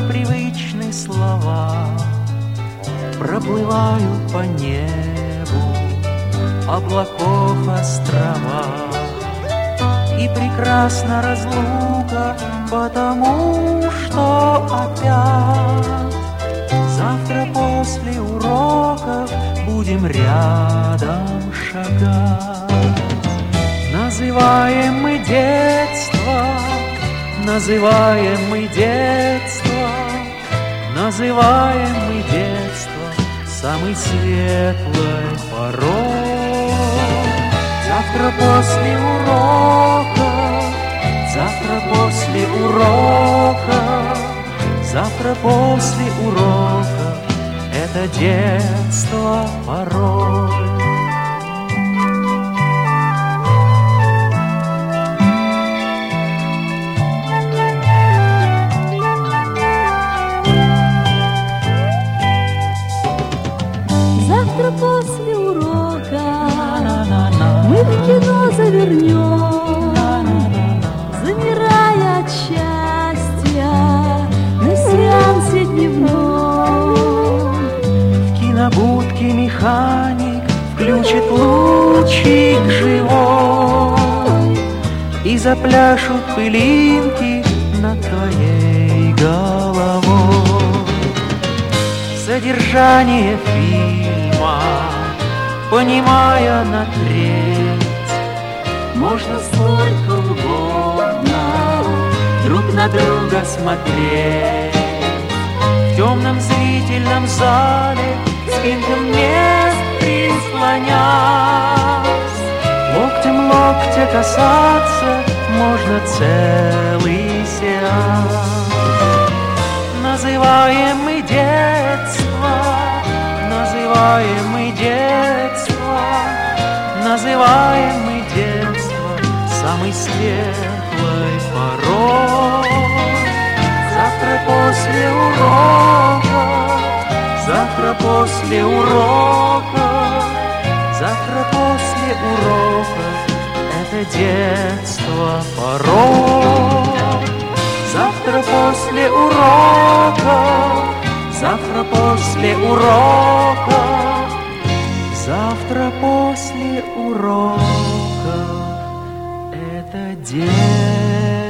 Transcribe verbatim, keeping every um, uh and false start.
привычны слова, проплывают по небу облаков острова. И прекрасна разлука, потому что опять завтра после уроков будем рядом шагать. Называем мы детство, называем мы детство, называем мы детство самой светлой порой. Завтра после урока, завтра после урока, завтра после урока это детство порой. Завтра после урока мы в кино завернем, замирая от счастья на сеансе дневном. В кинобудке механик включит лучик живой, и запляшут пылинки над твоей головой. Содержание фильма, понимая на треть, можно столько угодно друг на друга смотреть. В темном зрительном зале спинкам мест прислонясь, локтем локтя касаться можно целый сеанс. Называем мы детство, называем мы детство, называем мы детство самой светлой порой. Завтра после урока, завтра после урока, завтра после урока это детство порой. Завтра после урока, завтра после урока, завтра после урока это детство.